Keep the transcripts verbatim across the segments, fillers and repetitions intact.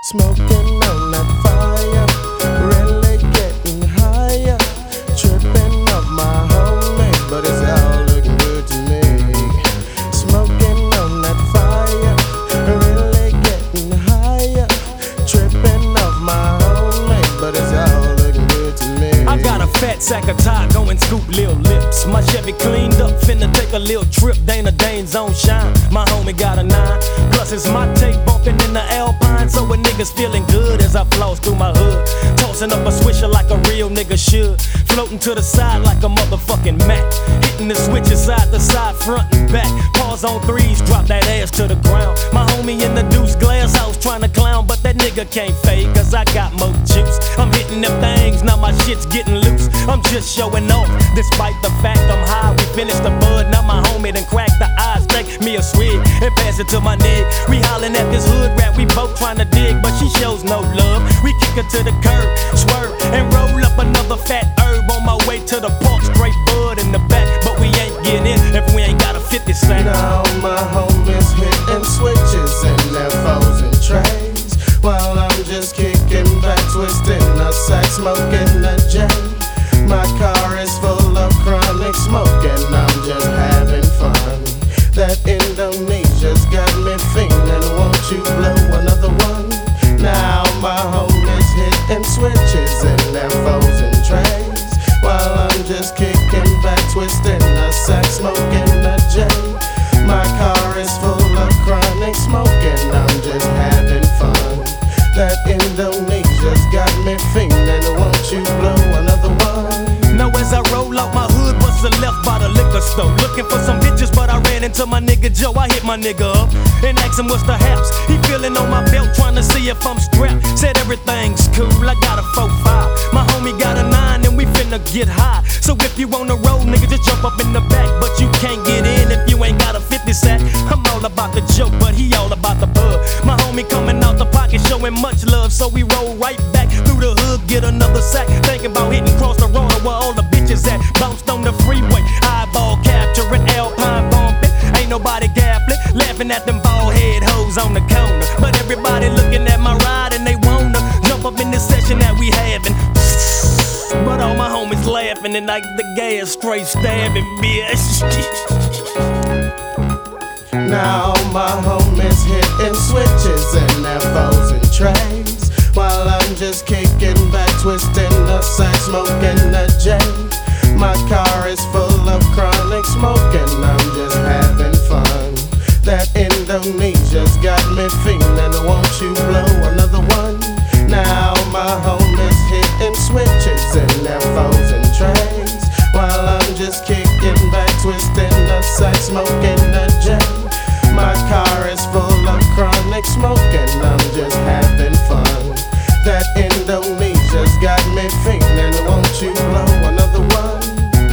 Smoking on that fire, really getting higher. Tripping off my homie, but it's all looking good to me. Smoking on that fire, really getting higher. Tripping off my homie, but it's all looking good to me. I got a fat sack of tie, going scoop lil lips. My Chevy cleaned up, finna take a little trip. Dana Dane's on shine, my homie got a nine. Plus it's my tape bumping in the Alpine, so a nigga's feeling good as I floss through my hood. Tossing up a swisher like a real nigga should. Floating to the side like a motherfucking Mac. Hitting the switches side to side, front and back. Pause on threes, drop that ass to the ground. My homie in the deuce glass house trying to clown, but that nigga can't fade, cause I got more juice. I'm hitting them things, now my shit's getting loose. I'm just showing off, despite the fact I'm high. We finished the bud, now my homie done cracked the eyes. Take me a swig and pass it to my nigga. We hollering at this hood rat, we both trying to dig, but she shows no love. We kick her to the curb, swerve, and roll up another fat herb. On my way to the park, straight bud in the back, but we ain't getting in if we ain't got a fifty cent. Now my homies hitting switches in their foes and trays, while I'm just kicking back, twisting a sack, smoking a J. My car is full of chronic smoke and I'm just having fun. That Indonesia's got me feeling, won't you blow another one? Now my homies hitting switches in their foes and trays, while I'm just kicking back, twisting a sack, smoking a J. My car is full of chronic smoke and I'm just having fun. That Indonesia's got me feeling, won't you blow another one? Now as I roll out my hood, bust a left by the liquor store, looking for some bitches, but I ran into my nigga Joe. I hit my nigga up and asked him what's the haps. He feeling on my belt, trying to see if I'm strapped. Said everything's cool, I got a four five. My homie got a nine and we finna get high. So if you on the road, nigga, just jump up in the back. But you can't get in if you ain't got a fifty sack. I'm all about the joke, but he all about the bug. My homie coming out the pocket, showing much love, so we roll right back through the hood, get another sack. Thinking about hitting cross the road where all the bitches at. Bounced on the freeway, eyeball capturing, Alpine bumping. Ain't nobody gappling, laughing at them bald head hoes on the corner. But everybody looking at my ride and they wanna jump up in this session that we having. But all my homies laughing and like the gas straight stabbing, bitch. Now my homies hitting switches in their foes and trays, while I'm just kicking back, twisting a sack, smoking a J. My car is full of chronic smoke and I'm just having fun. That Indonesia's got me feeling, won't you blow another one? Now my homies hitting switches in their foes and trays, while I'm just kicking back, twisting a sack, smoking a J. My car is full of chronic smoke and I'm just having fun. That Indonesia's got me feeling, won't you blow another one?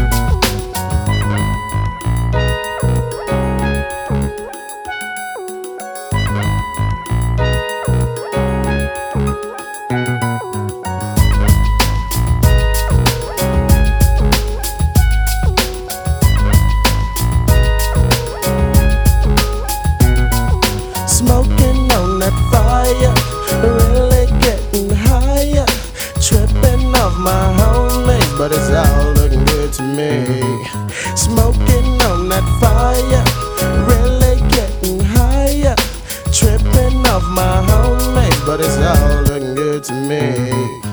Smoking on that fire, really getting higher. Tripping off my homies, but it's all looking good to me. Smoking on that fire, really getting higher. Tripping off my homies, but it's all looking good to me.